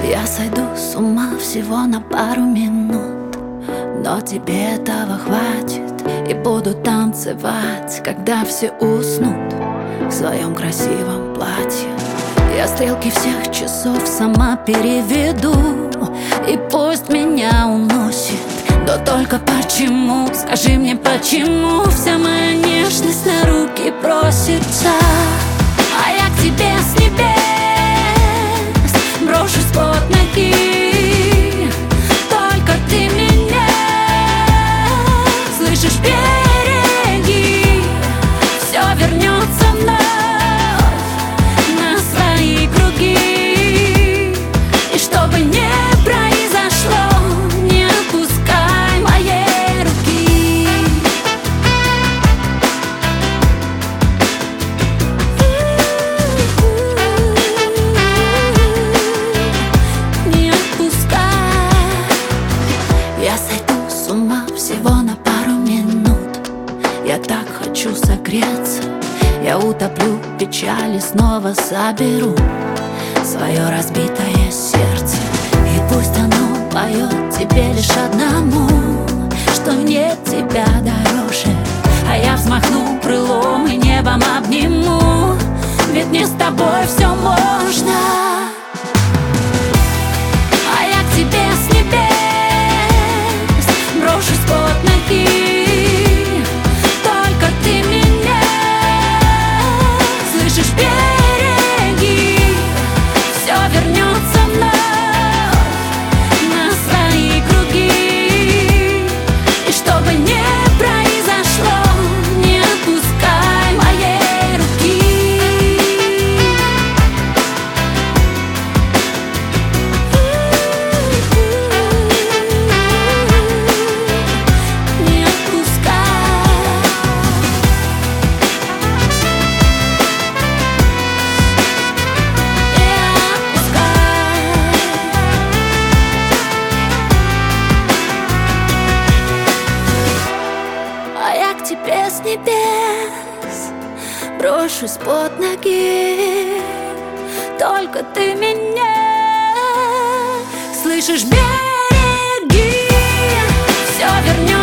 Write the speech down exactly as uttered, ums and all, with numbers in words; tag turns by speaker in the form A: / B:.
A: Я сойду с ума всего на пару минут, но тебе этого хватит. И буду танцевать, когда все уснут в своем красивом платье. Я стрелки всех часов сама переведу, и пусть меня уносит. Да только почему, скажи мне почему вся моя нежность на руки просится? А я к тебе с небес брошусь под ноги. Только ты меня слышишь, береги. Все вернется вновь на свои круги. И чтобы не произошло, не отпускай моей руки. Не отпускай. Я сойду с ума всего на пару минут. Я так хочу согреться. Я утоплю печали, снова соберу свое разбитое сердце. И пусть оно поет тебе лишь одному, что нет тебя дороже. А я взмахну крылом и небом обниму, ведь мне с тобой все можно. А я к тебе с небес брошусь под ноги. Только ты меня слышишь, береги. Все вернется вновь на свои круги. И чтобы не произошло, не отпускай моей руки. Не отпускай. А я к тебе с небес брошусь под ноги. Только ты меня слышишь, береги. Все вернется